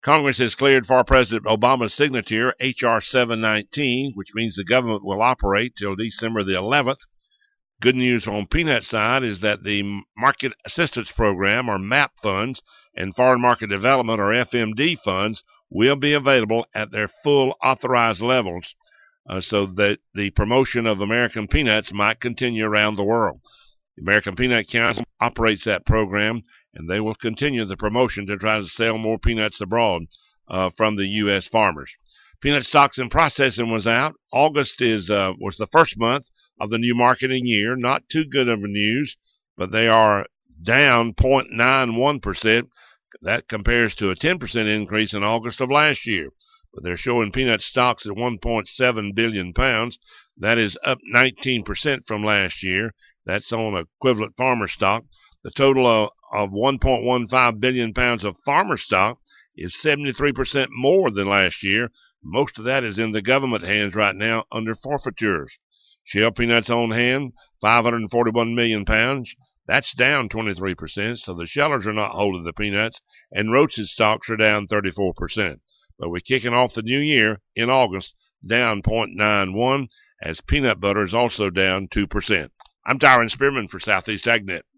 Congress has cleared for President Obama's signature H.R. 719, which means the government will operate till December the 11th. Good news on peanut side is that the Market Assistance Program, or MAP funds, and Foreign Market Development, or FMD funds, will be available at their full authorized levels, so that the promotion of American peanuts might continue around the world. The American Peanut Council operates that program, and they will continue the promotion to try to sell more peanuts abroad from the U.S. farmers. Peanut stocks and processing was out. August was the first month of the new marketing year. Not too good of news, but they are down 0.91%. That compares to a 10% increase in August of last year. But they're showing peanut stocks at 1.7 billion pounds. That is up 19% from last year. That's on equivalent farmer stock. The total of 1.15 billion pounds of farmer stock is 73% more than last year. Most of that is in the government hands right now under forfeitures. Shell peanuts on hand, 541 million pounds. That's down 23%, so the shellers are not holding the peanuts, and roasted stocks are down 34%. But we're kicking off the new year in August, down 0.91, as peanut butter is also down 2%. I'm Tyron Spearman for Southeast AgNet.